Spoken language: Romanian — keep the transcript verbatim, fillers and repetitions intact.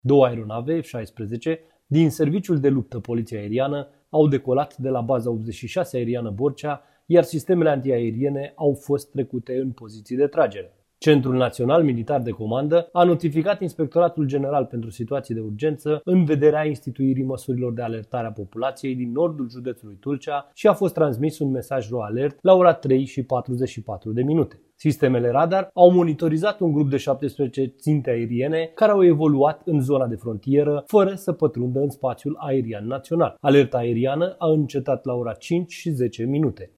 Două aeronave F șaisprezece din Serviciul de Luptă Poliție Aeriană au decolat de la baza optzeci și șase aeriană Borcea, iar sistemele antiaeriene au fost trecute în poziții de tragere. Centrul Național Militar de Comandă a notificat Inspectoratul General pentru Situații de Urgență în vederea instituirii măsurilor de alertare a populației din nordul județului Tulcea și a fost transmis un mesaj RoAlert la ora trei și patruzeci și patru de minute. Sistemele radar au monitorizat un grup de șaptesprezece ținte aeriene care au evoluat în zona de frontieră fără să pătrundă în spațiul aerian național. Alerta aeriană a încetat la ora cinci și zece minute.